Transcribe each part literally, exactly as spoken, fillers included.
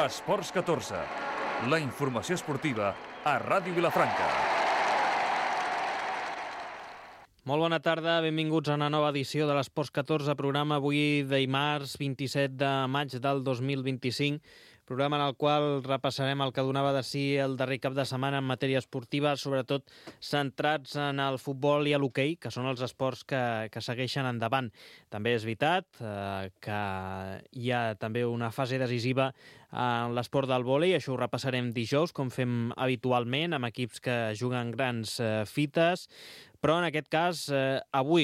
Esports catorze, la informació esportiva a Ràdio Vilafranca. Molt bona tarda, benvinguts a una nova edició de l'Esports catorze, programa avui dimarts vint-i-set de maig del dos mil vint-i-cinc, programa en el qual repassarem el que donava de si el darrer cap de setmana en matèria esportiva, sobretot centrats en el futbol i a l'hoquei, que són els esports que, que segueixen endavant. També és veritat eh, que hi ha també una fase decisiva en l'esport del vòlei, això ho repassarem dijous, com fem habitualment, amb equips que juguen grans eh, fites, però en aquest cas, eh, avui,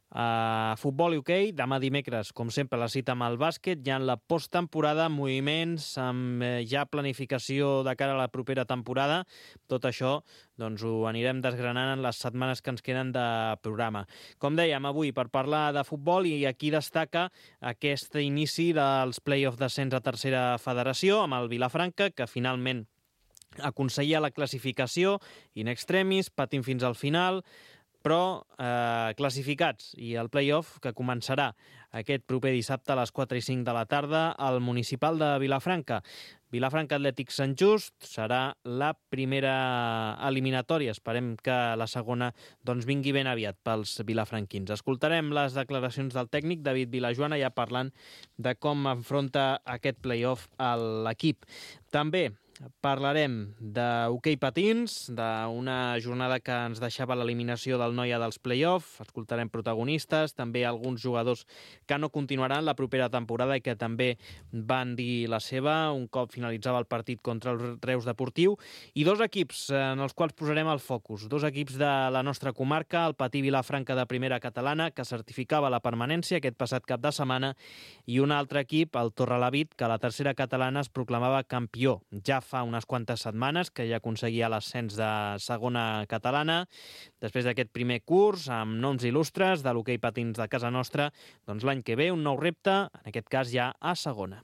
Uh, futbol i hoquei, demà dimecres, com sempre, la cita amb el bàsquet, ja en la posttemporada, moviments, amb eh, ja planificació de cara a la propera temporada. Tot això doncs, ho anirem desgranant en les setmanes que ens queden de programa. Com dèiem, avui, per parlar de futbol, i aquí destaca aquest inici dels play-off d'ascens a tercera federació, amb el Vilafranca, que finalment aconseguia la classificació in extremis, patint fins al final, però eh, classificats, i el play-off que començarà aquest proper dissabte a les quatre i cinc de la tarda al municipal de Vilafranca. Vilafranca Atlètic Sant Just serà la primera eliminatòria. Esperem que la segona doncs, vingui ben aviat pels vilafranquins. Escoltarem les declaracions del tècnic David Vilajoana ja parlant de com enfronta aquest play-off a l'equip. També parlarem d'hoquei patins, d'una jornada que ens deixava l'eliminació del Noia dels play-off, escoltarem protagonistes, també alguns jugadors que no continuaran la propera temporada i que també van dir la seva un cop finalitzava el partit contra el Reus Deportiu, i dos equips en els quals posarem el focus, dos equips de la nostra comarca, el Patí Vilafranca de primera catalana, que certificava la permanència aquest passat cap de setmana, i un altre equip, el Torrelavit, que a la tercera catalana es proclamava campió, ja fa unes quantes setmanes, que ja aconseguia l'ascens de segona catalana. Després d'aquest primer curs, amb noms il·lustres de l'hoquei patins de casa nostra, doncs l'any que ve un nou repte, en aquest cas ja a segona.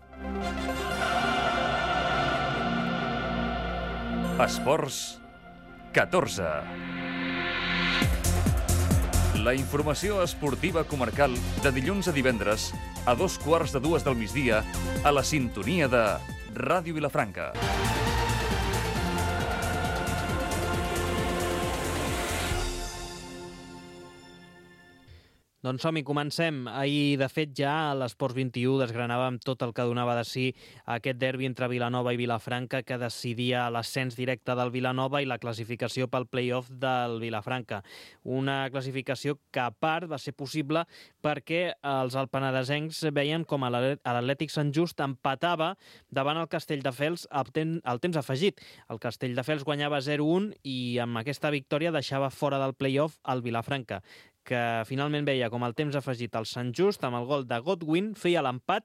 Esports catorze. La informació esportiva comarcal de dilluns a divendres a dos quarts de dues del migdia a la sintonia de Ràdio Vilafranca. Doncs som-hi, comencem. Ahir, de fet, ja a l'Esports vint-i-u desgranàvem tot el que donava de si aquest derbi entre Vilanova i Vilafranca, que decidia l'ascens directe del Vilanova i la classificació pel play-off del Vilafranca. Una classificació que, a part, va ser possible perquè els alpenadesencs veien com l'Atlètic Sant Just empatava davant el Castelldefels al temps afegit. El Castelldefels guanyava zero a un i amb aquesta victòria deixava fora del play-off el Vilafranca, que finalment veia com el temps afegit al Sant Just, amb el gol de Godwin, feia l'empat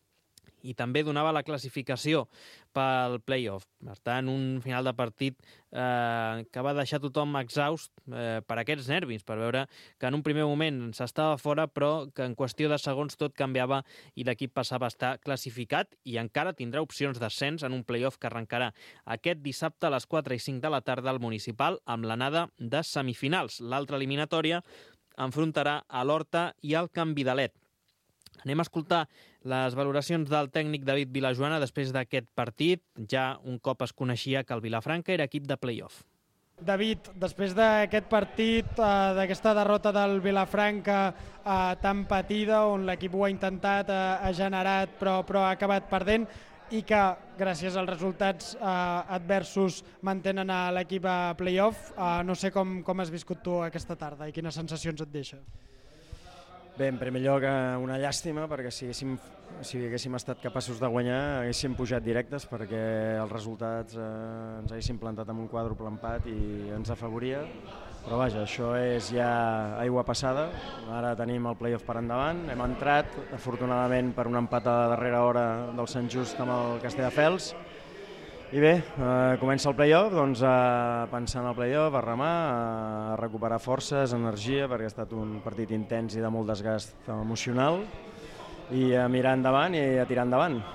i també donava la classificació pel play-off. Per tant, un final de partit eh, que va deixar tothom exhaust eh, per aquests nervis, per veure que en un primer moment s'estava fora, però que en qüestió de segons tot canviava i l'equip passava a estar classificat i encara tindrà opcions d'ascens en un play-off que arrencarà aquest dissabte a les quatre i cinc de la tarda al municipal amb l'anada de semifinals. L'altra eliminatòria enfrontarà a l'Horta i al Can Vidalet. Anem a escoltar les valoracions del tècnic David Vilajoana després d'aquest partit. Ja un cop es coneixia que el Vilafranca era equip de play-off. David, després d'aquest partit, eh, d'aquesta derrota del Vilafranca eh, tan patida, on l'equip ho ha intentat, eh, ha generat, però, però ha acabat perdent, i que gràcies als resultats eh, adversos mantenen a l'equip a play-off, eh, no sé com, com has viscut tu aquesta tarda i quines sensacions et deixa. Bé, en primer lloc, una llàstima, perquè si haguéssim, si haguéssim estat capaços de guanyar haguéssim pujat directes, perquè els resultats eh, ens haguéssim plantat amb un quàdruple empat i ens afavoria, però vaja, això és ja aigua passada. Ara tenim el play-off per endavant, hem entrat afortunadament per un empat a la darrera hora del Sant Just amb el Castelldefels. I bé, eh, comença el play-off, doncs a pensar en el play-off, a remar, a recuperar forces, energia, perquè ha estat un partit intens i de molt desgast emocional, i a mirar endavant i a tirar endavant.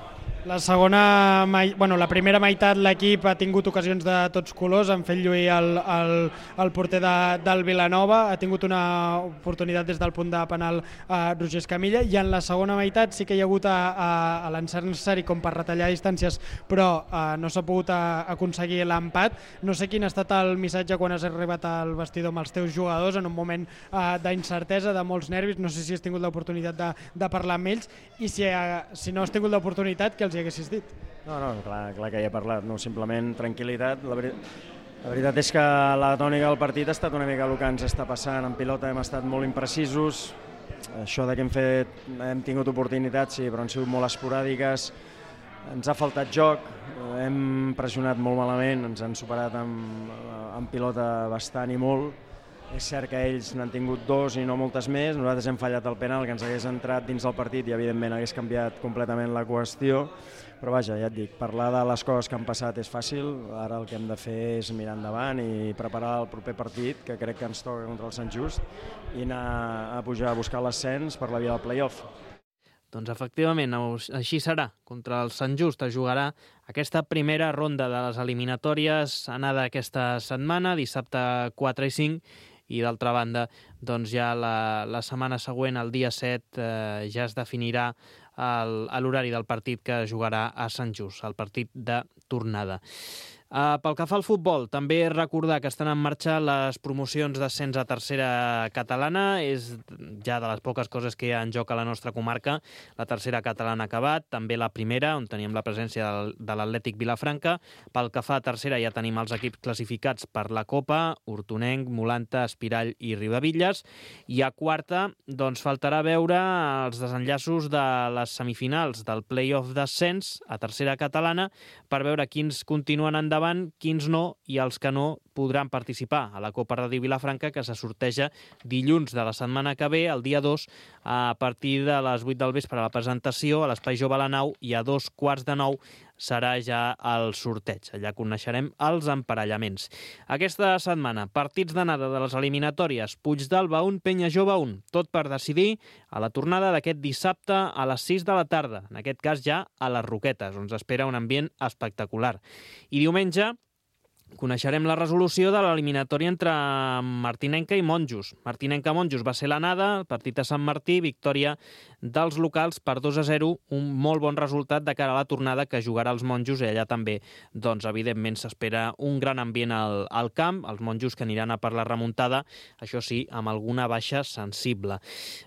La segona, bueno, la primera meitat l'equip ha tingut ocasions de tots colors, han fet lluir el, el, el porter de, del Vilanova, ha tingut una oportunitat des del punt de penal a Roger Escamilla, i en la segona meitat sí que hi ha hagut a, a, a l'encert necessari com per retallar distàncies, però a, no s'ha pogut a, aconseguir l'empat. No sé quin ha estat el missatge quan has arribat al vestidor amb els teus jugadors en un moment a, d'incertesa, de molts nervis. No sé si has tingut l'oportunitat de, de parlar amb ells, i si, a, si no has tingut l'oportunitat, que els hi haguessis dit. No, no, clar, clar que hi he parlat, no, simplement tranquil·litat. La, veri... la veritat és que la tònica del partit ha estat una mica el que ens està passant. En pilota hem estat molt imprecisos, això de que hem fet, hem tingut oportunitats, sí, però han sigut molt esporàdiques, ens ha faltat joc, hem pressionat molt malament, ens han superat amb, amb pilota bastant i molt. És cert que ells n'han tingut dos i no moltes més, nosaltres hem fallat el penal que ens hagués entrat dins del partit i evidentment hagués canviat completament la qüestió, però vaja, ja et dic, parlar de les coses que han passat és fàcil, ara el que hem de fer és mirar endavant i preparar el proper partit, que crec que ens toca contra el Sant Just, i anar a pujar a buscar l'ascens per la via del play-off. Doncs efectivament, així serà. Contra el Sant Just es jugarà aquesta primera ronda de les eliminatòries anada aquesta setmana, dissabte quatre i cinc, i d'altra banda, doncs ja la, la setmana següent, el dia set, eh, ja es definirà l'horari del partit que jugarà a Sant Just, el partit de tornada. Uh, pel que fa al futbol, també recordar que estan en marxa les promocions d'ascens a tercera catalana. És ja de les poques coses que hi ha en joc a la nostra comarca. La tercera catalana ha acabat, també la primera, on teníem la presència del, de l'Atlètic Vilafranca. Pel que fa a tercera ja tenim els equips classificats per la Copa, Hortonenc, Molanta, Espirall i Riudebitlles. I a quarta, doncs faltarà veure els desenllaços de les semifinals del play-off d'ascens a tercera catalana per veure quins continuen endavant, quins no, i els que no podran participar a la Copa Ràdio Vilafranca, que se sorteja dilluns de la setmana que ve, el dia dos, a partir de les vuit del vespre a la presentació a l'Espai Jove a la Nau, i a dos quarts de nou serà ja el sorteig. Allà coneixerem els emparellaments. Aquesta setmana, partits d'anada de les eliminatòries: Puigdàlber un, Penya Jove un, tot per decidir a la tornada d'aquest dissabte a les sis de la tarda, en aquest cas ja a les Roquetes, on s'espera un ambient espectacular. I diumenge coneixerem la resolució de l'eliminatòria entre Martinenca i Monjos. Martinenca-Monjos va ser l'anada, el partit a Sant Martí, victòria dels locals per dos a zero, un molt bon resultat de cara a la tornada que jugarà els Monjos, i allà també, doncs, evidentment, s'espera un gran ambient al, al camp, els Monjos que aniran a per la remuntada, això sí, amb alguna baixa sensible.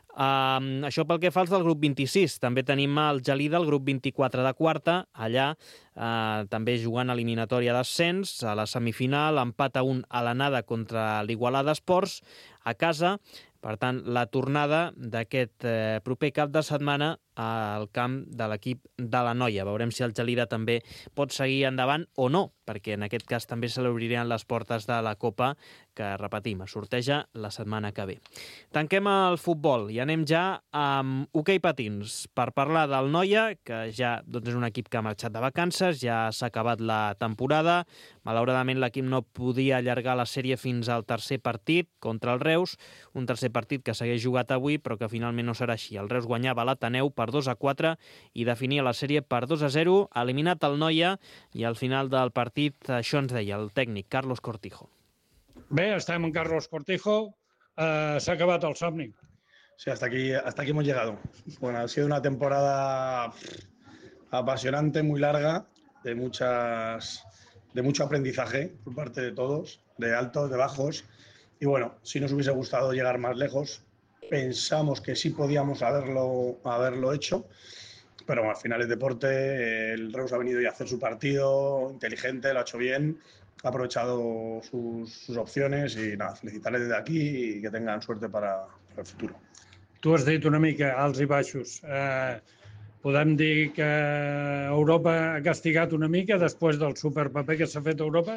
Uh, això pel que fa als del grup vint-i-sis. També tenim el Gelida, el grup vint-i-quatre de quarta, allà uh, també jugant eliminatòria d'ascens, a la semifinal, empat a un a l'anada contra l'Igualada Esports, a casa. Per tant, la tornada d'aquest eh, proper cap de setmana al camp de l'equip de la Noia. Veurem si el Gelida també pot seguir endavant o no, perquè en aquest cas també se l'obriran les portes de la Copa, que, repetim, es sorteja la setmana que ve. Tanquem el futbol i anem ja amb hoquei patins per parlar del Noia, que ja doncs, és un equip que ha marxat de vacances, ja s'ha acabat la temporada. Malauradament l'equip no podia allargar la sèrie fins al tercer partit contra el Reus, un tercer partit que s'hagués jugat avui, però que finalment no serà així. El Reus guanyava l'Ateneu per dos a quatre i definia la sèrie per dos a zero, eliminat el Noia, i al final del partit això ens deia el tècnic Carlos Cortijo. Bé, estem en Carlos Cortijo, eh, s'ha acabat el somni. Sí, hasta aquí, hasta aquí hemos llegado. Bueno, ha sido una temporada apasionante, muy larga, de muchas, de mucho aprendizaje por parte de todos, de altos, de bajos. Y bueno, sí nos hubiese gustado llegar más lejos. Pensamos que sí podíamos haberlo, haberlo hecho, pero bueno, al final es deporte. El Reus ha venido ya a hacer su partido, inteligente, lo ha hecho bien, ha aprovechado sus, sus opciones i nada, felicitarles desde aquí i que tengan suerte para, para el futuro. Tu has dit una mica alts i baixos. Eh, podem dir que Europa ha castigat una mica després del superpaper que s'ha fet a Europa?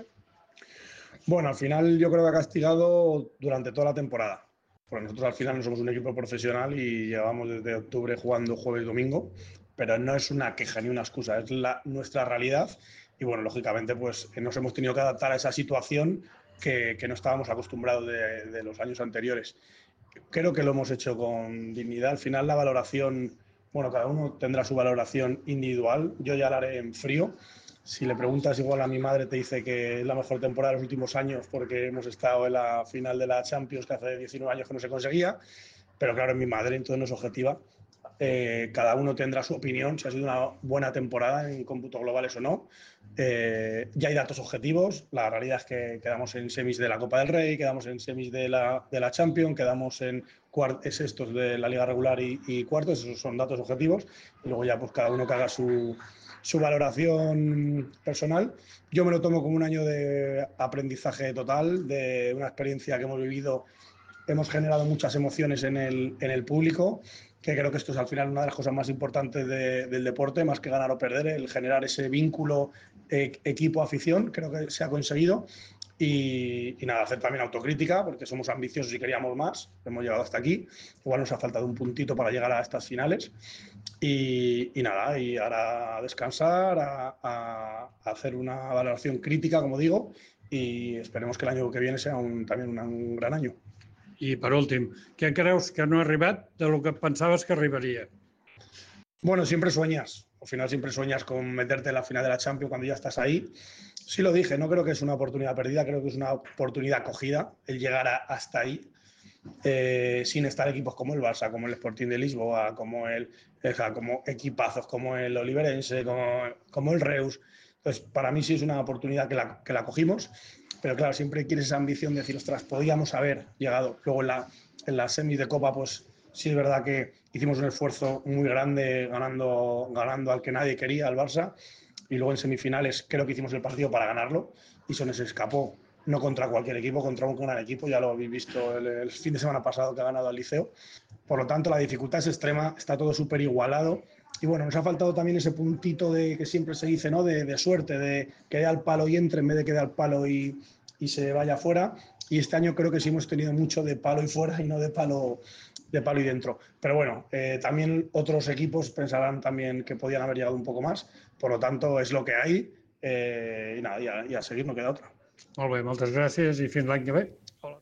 Bueno, al final yo creo que ha castigado durante toda la temporada. Porque nosotros al final no somos un equipo profesional y llevamos desde octubre jugando jueves y domingo, pero no es una queja ni una excusa, es la, nuestra realidad. Y bueno, lógicamente pues nos hemos tenido que adaptar a esa situación que, que no estábamos acostumbrados de, de los años anteriores. Creo que lo hemos hecho con dignidad. Al final la valoración bueno, cada uno tendrá su valoración individual. Yo ya la haré en frío. Si le preguntas igual a mi madre te dice que es la mejor temporada de los últimos años porque hemos estado en la final de la Champions que hace diecinueve años que no se conseguía, pero claro, es mi madre, entonces no es objetiva. Eh, cada uno tendrá su opinión, si ha sido una buena temporada en cómputos globales o no. Eh, ya hay datos objetivos, la realidad es que quedamos en semis de la Copa del Rey, quedamos en semis de la, de la Champions, quedamos en sextos de la Liga Regular y, y cuartos, esos son datos objetivos, y luego ya pues cada uno que haga su, su valoración personal. Yo me lo tomo como un año de aprendizaje total, de una experiencia que hemos vivido. Hemos generado muchas emociones en el, en el público, que creo que esto es al final una de las cosas más importantes de, del deporte, más que ganar o perder, el generar ese vínculo eh, equipo-afición, creo que se ha conseguido. Y, y nada, hacer también autocrítica, porque somos ambiciosos y queríamos más, hemos llegado hasta aquí, igual nos ha faltado un puntito para llegar a estas finales. Y, y nada, y ahora a descansar, a, a, a hacer una valoración crítica, como digo, y esperemos que el año que viene sea un, también un, un gran año. I, per últim, què creus que no ha arribat de lo que pensaves que arribaria? Bueno, siempre sueñas. Al final siempre sueñas con meterte en la final de la Champions cuando ya estás ahí. Sí lo dije, no creo que es una oportunidad perdida, creo que es una oportunidad cogida el llegar a, hasta ahí, eh, sin estar equipos como el Barça, como el Sporting de Lisboa, como, el, eh, como equipazos como el Oliverense, como, como el Reus. Entonces, para mí sí es una oportunidad que la, que la cogimos. Pero claro, siempre quieres esa ambición de decir, ostras, podíamos haber llegado. Luego en la, en la semis de Copa, pues sí es verdad que hicimos un esfuerzo muy grande ganando, ganando al que nadie quería, al Barça. Y luego en semifinales creo que hicimos el partido para ganarlo y se nos escapó, no contra cualquier equipo, contra un gran equipo. Ya lo habéis visto el, el fin de semana pasado que ha ganado al Liceo. Por lo tanto, la dificultad es extrema, está todo súper igualado. Y bueno, nos ha faltado también ese puntito de que siempre se dice, ¿no? De, de suerte, de que dé al palo y entre en vez de que dé al palo y, y se vaya fuera. Y este año creo que sí hemos tenido mucho de palo y fuera y no de palo, de palo y dentro. Pero bueno, eh, también otros equipos pensarán también que podían haber llegado un poco más. Por lo tanto, es lo que hay. Eh, y nada, y a, y a seguir, no queda otra. Molt bé, moltes gràcies i fins l'any que ve. Hola.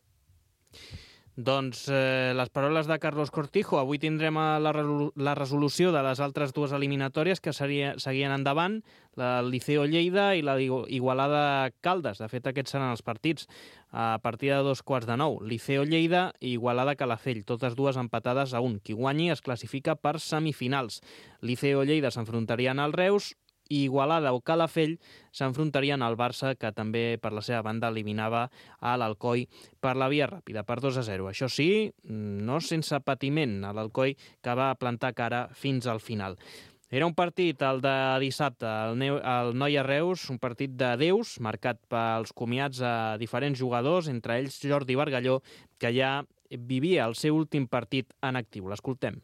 Doncs eh, les paraules de Carlos Cortijo. Avui tindrem la, la resolució de les altres dues eliminatòries que seria, seguien endavant, la Liceo Lleida i la Igualada Caldes. De fet, aquests seran els partits a partir de dos quarts de nou. Liceo Lleida i Igualada Calafell, totes dues empatades a un. Qui guanyi es classifica per semifinals. Liceo Lleida s'enfrontarien al Reus, i Igualada o Calafell s'enfrontarien al Barça, que també per la seva banda eliminava a l'Alcoi per la via ràpida, per dos a zero. Això sí, no sense patiment, a l'Alcoi que va plantar cara fins al final. Era un partit, el de dissabte, el Noia-Reus, un partit d'adeus, marcat pels comiats a diferents jugadors, entre ells Jordi Bargalló, que ja vivia el seu últim partit en actiu. L'escoltem.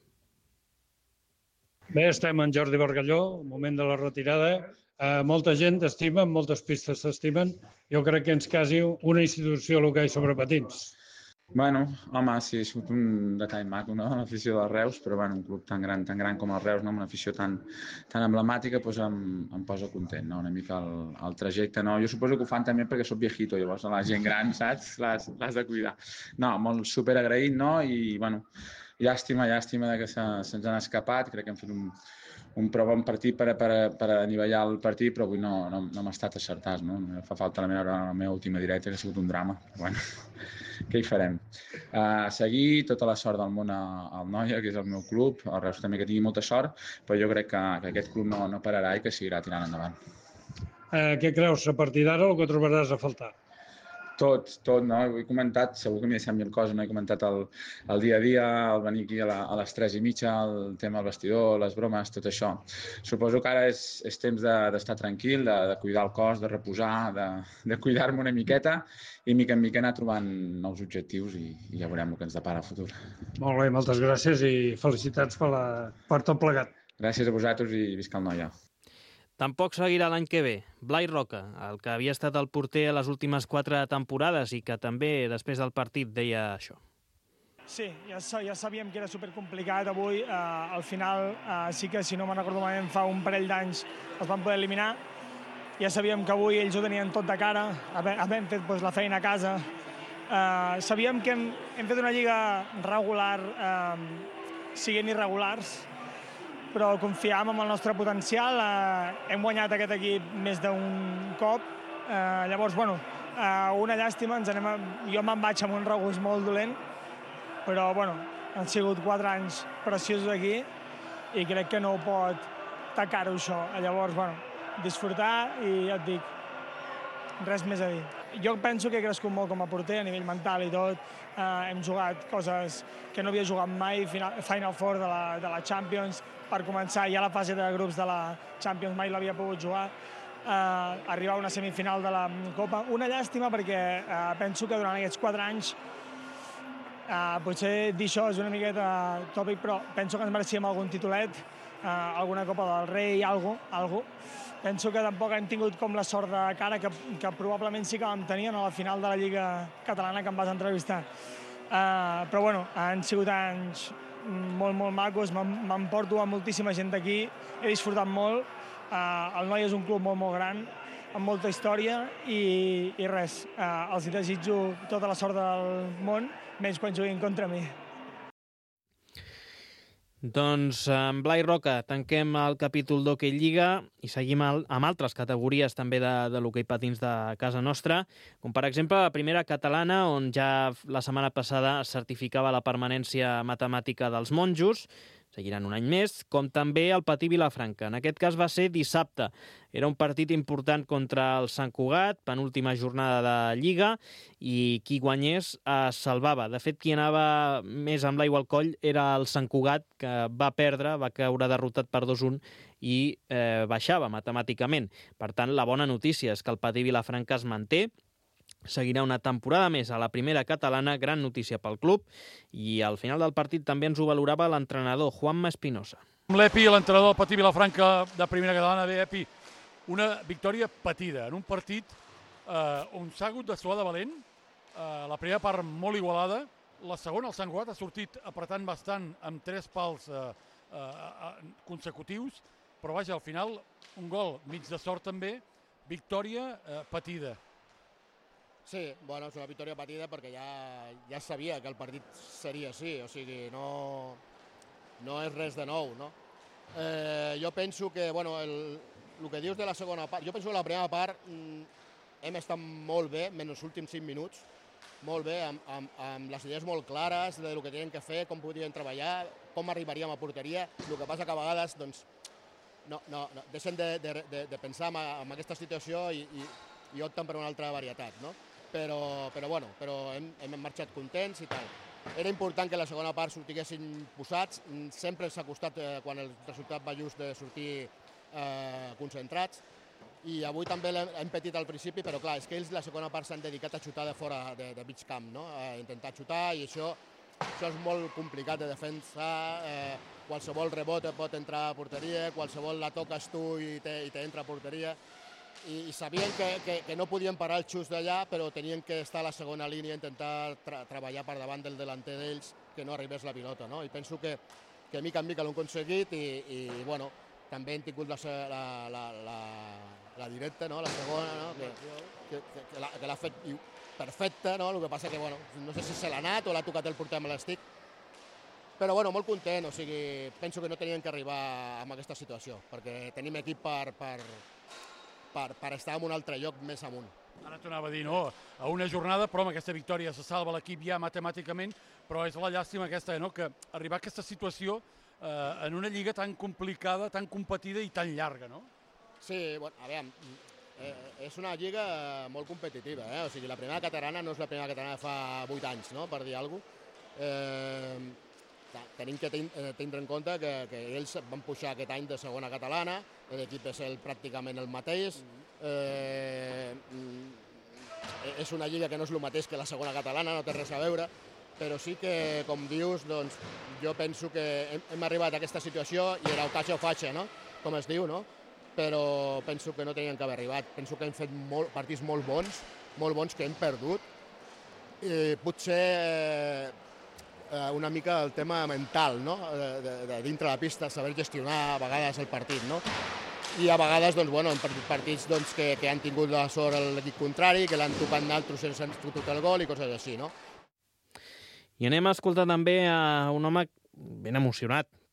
Bé, estem en Jordi Bargalló, moment de la retirada. Eh, molta gent t'estima, moltes pistes t'estimen. Jo crec que ens quasi una institució l'hoquei sobre patins. Bueno, home, sí, és un detall maco, no?, l'afició del Reus, però bueno, un club tan gran, tan gran com el Reus, no?, amb una afició tan, tan emblemàtica, doncs em, em posa content, no?, una mica el, el trajecte, no? Jo suposo que ho fan també perquè soc viejito, llavors la gent gran, saps?, l'has de cuidar. No, molt superagraït, no?, i bueno, llàstima, llàstima que se, se'ns han escapat, crec que hem fet un, un prou bon partit per, per, per anivellar el partit, però avui no, no, no hem estat acertats, no? Fa falta la meva, la meva última directa, que ha sigut un drama, però bueno, què hi farem? Uh, seguir, tota la sort del món al Noia, que és el meu club, el Reus també que tingui molta sort, però jo crec que, que aquest club no, no pararà i que seguirà tirant endavant. Uh, què creus, a partir d'ara, el que trobaràs a faltar? Tot, tot, no? Ho he comentat, segur que m'he deixat mil coses, no? He comentat el, el dia a dia, el venir aquí a, la, a les tres i mitja, el tema del vestidor, les bromes, tot això. Suposo que ara és, és temps d'estar de, tranquil, de, de cuidar el cos, de reposar, de, de cuidar-me una miqueta i mica en mica anar trobant nous objectius i, i ja veurem el que ens depara el futur. Molt bé, moltes gràcies i felicitats per, la, per tot plegat. Gràcies a vosaltres i visca el Noia. Tampoc seguirà l'any que ve. Blai Roca, el que havia estat el porter a les últimes quatre temporades i que també després del partit deia això. Sí, ja, ja sabíem que era supercomplicat avui. Eh, al final eh, sí que, si no me'n recordo malament, fa un parell d'anys els van poder eliminar. Ja sabíem que avui ells ho tenien tot de cara, havent fet doncs, la feina a casa. Eh, sabíem que hem, hem fet una lliga regular, eh, siguent irregulars, però confiàvem en el nostre potencial. Eh, hem guanyat aquest equip més d'un cop. Eh, llavors, bueno, eh, una llàstima, ens anem a... jo me'n vaig amb un regust molt dolent, però bueno, han sigut quatre anys preciosos aquí i crec que no ho pot tacar-ho això. Llavors, bueno, disfrutar i ja et dic, res més a dir. Jo penso que he crescut molt com a porter a nivell mental i tot. Eh, hem jugat coses que no havia jugat mai, final, Final Four de la, de la Champions. Per començar, ja la fase de grups de la Champions mai l'havia pogut jugar. Eh, arribar a una semifinal de la Copa. Una llàstima perquè eh, penso que durant aquests quatre anys eh, potser dir això és una miqueta tòpic, però penso que ens mereixíem algun titulet, eh, alguna Copa del Rei, algo, algo. Penso que tampoc hem tingut com la sort de cara que, que probablement sí que vam tenir a la final de la Lliga Catalana que em vas entrevistar. Uh, però bueno, han sigut anys molt, molt macos, m'emporto a moltíssima gent d'aquí, he disfrutat molt, uh, el Noi és un club molt, molt gran, amb molta història i, i res, uh, els desitjo tota la sort del món, menys quan juguin contra mi. Doncs amb Blai Roca tanquem el capítol d'Hockey Lliga i seguim amb altres categories també de, de l'hoquei patins de casa nostra, com per exemple la primera catalana, on ja la setmana passada es certificava la permanència matemàtica dels monjos, seguiran un any més, com també el Patí Vilafranca. En aquest cas va ser dissabte. Era un partit important contra el Sant Cugat, penúltima jornada de Lliga, i qui guanyés es salvava. De fet, qui anava més amb l'aigua al coll era el Sant Cugat, que va perdre, va caure derrotat per dos a un i eh, baixava matemàticament. Per tant, la bona notícia és que el Patí Vilafranca es manté, seguirà una temporada més a la primera catalana, gran notícia pel club, i al final del partit també ens ho valorava l'entrenador Juanma Espinosa. L'Epi, l'entrenador del Patí Vilafranca de primera catalana, bé, Epi, una victòria patida en un partit eh, on s'ha hagut de suar de valent, eh, la primera part molt igualada, la segona el Sant Cugat ha sortit apretant bastant amb tres pals eh, eh, consecutius, però vaja, al final un gol mig de sort també, victòria eh, patida. Sí, bueno, és una victòria patida perquè ja, ja sabia que el partit seria així, o sigui, no, no és res de nou, no? Eh, jo penso que, bueno, el, el que dius de la segona part, jo penso que la primera part mm, hem estat molt bé, menys els últims cinc minuts, molt bé, amb, amb, amb les idees molt clares del que tenien que fer, com podien treballar, com arribaríem a porteria, el que passa que a vegades, doncs, no, no, no deixen de, de, de, de pensar en, en aquesta situació i, i, i opten per una altra varietat, no? Però, però, bueno, però hem, hem marxat contents i tal. Era important que la segona part sortiguessin posats, sempre s'ha costat eh, quan el resultat va just de sortir eh, concentrats, i avui també l'hem petit al principi, però clar, és que ells la segona part s'han dedicat a xutar de fora de, de mig camp, no? A intentar xutar, i això, això és molt complicat de defensar, eh, qualsevol rebot pot entrar a porteria, qualsevol la toques tu i t'entra a porteria, i sabien que, que, que no podien parar el xus d'allà, però tenien que estar a la segona línia i intentar tra treballar per davant del delanter d'ells, que no arribés la pilota, no? I penso que, que mica en mica l'han aconseguit i, i bueno, també hem tingut la, la, la, la, la directa, no? La segona, no? Que, que, que, que l'ha fet perfecta, no? El que passa que, bueno, no sé si se l'ha anat o l'ha tocat el porter amb l'estic, però bueno, molt content, o sigui, penso que no tenien que arribar a aquesta situació, perquè tenim equip per, per, Per, per estar en un altre lloc més amunt. Ara t'ho anava a dir, no? A una jornada, però amb aquesta victòria se salva l'equip ja matemàticament, però és la llàstima aquesta, no? Que arribar a aquesta situació eh, en una lliga tan complicada, tan competida i tan llarga, no? Sí, bueno, a veure, eh, és una lliga molt competitiva, eh? O sigui, la primera catalana no és la primera catalana de fa vuit anys, no? Per dir alguna cosa. Eh, tenim que tindre en compte que, que ells van pujar aquest any de segona catalana, l'equip és el, pràcticament el mateix, eh, és una lliga que no és el mateix que la segona catalana, no té res a veure, però sí que, com dius, doncs, jo penso que hem, hem arribat a aquesta situació i era el caixa o faixa, no? Com es diu, no? Però penso que no tenien que haver arribat, penso que hem fet molt, partits molt bons, molt bons que hem perdut, i potser eh, una mica el tema mental, no? De, de dintre la pista, saber gestionar a vegades el partit, no? I a vegades, doncs, bueno, hem perdut partits doncs, que, que han tingut la sort a l'equip contrari, que l'han tocat d'altres sense han fotut el gol i coses així, no? I anem a escoltar també a un home ben emocionat,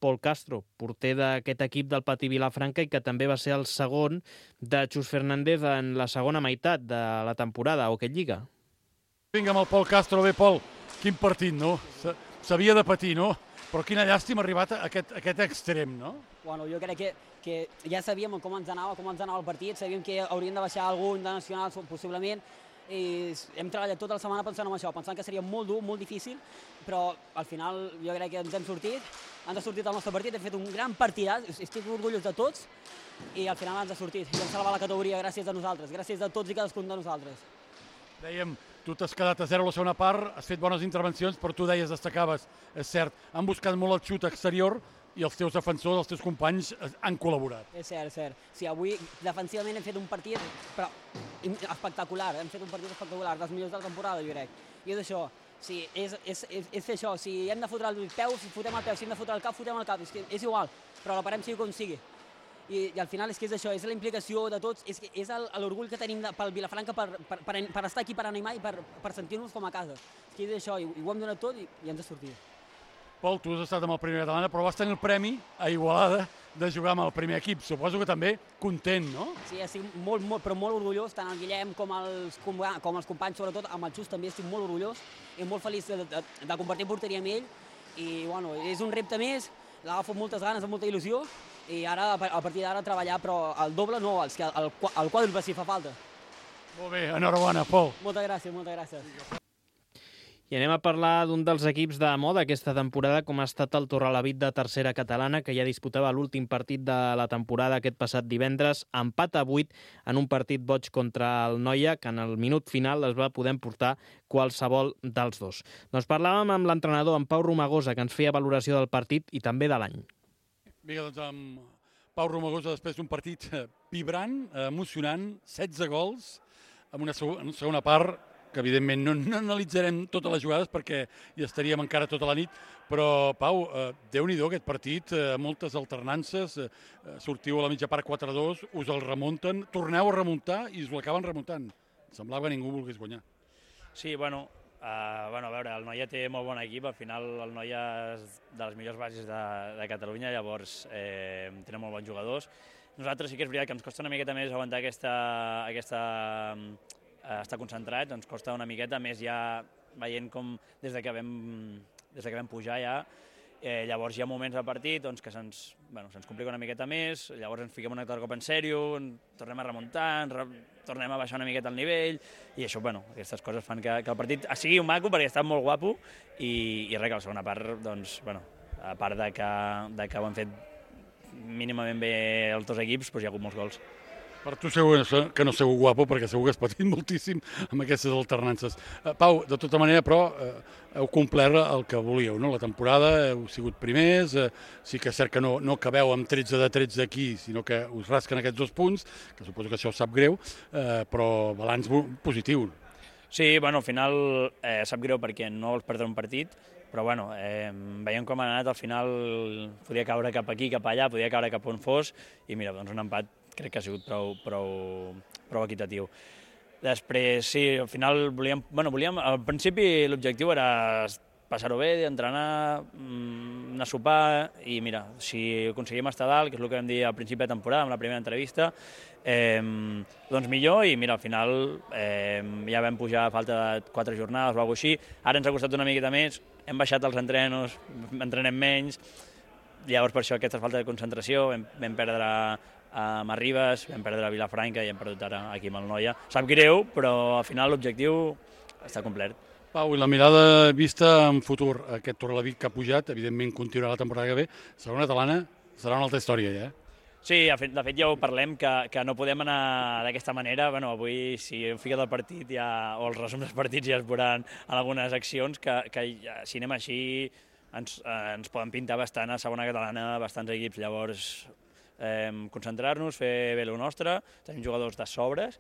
Pol Castro, porter d'aquest equip del Patí Vilafranca i que també va ser el segon de Xus Fernández en la segona meitat de la temporada, o Hockey Lliga. Vinga amb el Pol Castro, bé Pol, quin partit, no? S'havia de patir, no? Però quina llàstima ha arribat a aquest, a aquest extrem, no? Bueno, jo crec que, que ja sabíem com ens anava, com ens anava el partit, sabíem que hauríem de baixar algun de nacional, possiblement, i hem treballat tota la setmana pensant en això, pensant que seria molt dur, molt difícil, però al final jo crec que ens hem sortit, ens ha sortit el nostre partit, hem fet un gran partidat, estic orgullós de tots, i al final ens ha sortit, i hem salvat la categoria gràcies a nosaltres, gràcies a tots i cadascun de nosaltres. Dèiem, tu t'has quedat a zero a la segona part, has fet bones intervencions, però tu deies, destacaves, és cert, han buscat molt el xut exterior i els teus defensors, els teus companys han col·laborat. És cert, és cert. Sí, avui defensivament hem fet un partit però espectacular, hem fet un partit espectacular, dels millors de la temporada, jo crec. I és això, sí, és, és, és, és fer això, si hem de fotre el peu, si fotem el peu, si hem de fotre el cap, fotem el cap, és, que és igual, però la parem sigui com sigui. I, i al final és que és això, és la implicació de tots, és, és l'orgull que tenim de, pel Vilafranca per, per, per, per estar aquí, per animar i per, per sentir-nos com a casa. És que és això, i, i ho hem donat tot i, i ens ha sortit. Pol, tu has estat amb el primer catalana, però vas tenir el premi a Igualada de jugar amb el primer equip. Suposo que també content, no? Sí, estic molt, molt, però molt orgullós, tant el Guillem com els, com, com els companys, sobretot amb el Xus també estic molt orgullós i molt feliç de, de, de compartir porteria amb ell. I bueno, és un repte més, l'agafo amb moltes ganes, amb molta il·lusió, i ara, a partir d'ara, treballar, però el doble no, el, el, el quàdruple si fa falta. Molt bé, enhorabona, Pol. Moltes gràcies, moltes gràcies. I anem a parlar d'un dels equips de moda aquesta temporada, com ha estat el Torrelavit de tercera catalana, que ja disputava l'últim partit de la temporada aquest passat divendres, empat a vuit en un partit boig contra el Noia, que en el minut final es va poder emportar qualsevol dels dos. Doncs parlàvem amb l'entrenador, en Pau Romagosa, que ens feia valoració del partit i també de l'any. Vinga, doncs amb Pau Romagosa, després d'un partit vibrant, emocionant, setze gols, amb una segona part que evidentment no, no analitzarem totes les jugades perquè hi estaríem encara tota la nit, però Pau, eh, Déu-n'hi-do aquest partit, eh, moltes alternances, eh, sortiu a la mitja part quatre a dos, us el remunten, torneu a remuntar i us l'acaben remuntant. Semblava que ningú volgués guanyar. Sí, bueno, uh, bueno, a veure, el Noia té molt bon equip, al final el Noia és de les millors bases de, de Catalunya, llavors eh, tenen molt bons jugadors. Nosaltres sí que és veritat que ens costa una miqueta més aguantar aquesta... aquesta estar concentrats, ens costa una miqueta més ja veient com des de que vam, des de que vam pujar ja, eh, llavors hi ha moments del partit doncs, que se'ns bueno, se'ns complica una miqueta més, llavors ens fiquem un altre cop en sèrio, tornem a remuntar, re, tornem a baixar una miqueta el nivell i això, bueno, aquestes coses fan que, que el partit sigui un maco perquè està molt guapo i, i res, que la segona part, doncs, bueno, a part de que, de que ho han fet mínimament bé els dos equips, doncs hi ha hagut molts gols. Per tu segur que no sou guapo, perquè segur que has patit moltíssim amb aquestes alternances. Pau, de tota manera, però, heu complert el que volíeu, no? La temporada, heu sigut primers, sí que és cert que no, no acabeu amb tretze de tretze aquí, sinó que us rasquen aquests dos punts, que suposo que això sap greu, però balanç positiu. Sí, bueno, al final eh, sap greu perquè no vols perdre un partit, però bueno, eh, veiem com ha anat, al final podia caure cap aquí, cap allà, podia caure cap on fos, i mira, doncs un empat crec que ha sigut prou, prou, prou equitatiu. Després, sí, al final volíem, bueno, volíem, al principi l'objectiu era passar-ho bé, entrenar, anar a sopar, i mira, si aconseguim estar dalt, que és el que vam dir al principi de temporada, amb la primera entrevista, eh, doncs millor, i mira, al final eh, ja vam pujar a falta de quatre jornades o alguna cosa així, ara ens ha costat una miqueta més, hem baixat els entrenos, entrenem menys, llavors per això aquesta falta de concentració, vam, vam perdre amb Arribas, vam perdre a Vilafranca i hem perdut ara aquí amb el Noia. Sap greu, però al final l'objectiu està complet. Pau, i la mirada vista en futur, aquest Torrelavit que ha pujat, evidentment continuarà la temporada que ve, segona catalana serà una altra història ja, eh? Sí, de fet, de fet ja ho parlem, que, que no podem anar d'aquesta manera. Bueno, avui, si hem ficat el partit ja, o els resums dels partits ja es veuran en algunes accions, que, que ja, si anem així ens, eh, ens poden pintar bastant a segona catalana, bastants equips, llavors eh, concentrar-nos, fer bé el nostre, tenim jugadors de sobres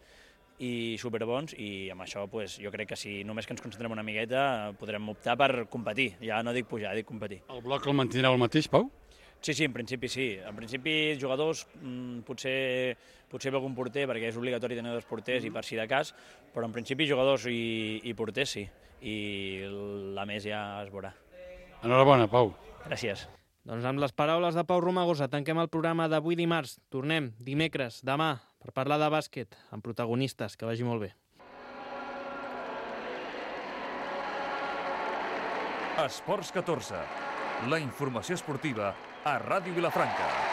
i superbons, i amb això pues, jo crec que si només que ens concentrem una miqueta podrem optar per competir, ja no dic pujar, dic competir. El bloc el mantindreu el mateix, Pau? Sí, sí, en principi sí. En principi jugadors, mmm, potser, potser algun porter, perquè és obligatori tenir dos porters mm. i per si de cas, però en principi jugadors i, i porters sí, i la més ja es veurà. Enhorabona, Pau. Gràcies. Doncs amb les paraules de Pau Romagosa tanquem el programa d'avui dimarts. Tornem dimecres, demà, per parlar de bàsquet amb protagonistes. Que vagi molt bé. Esports catorze. La informació esportiva a Ràdio Vilafranca.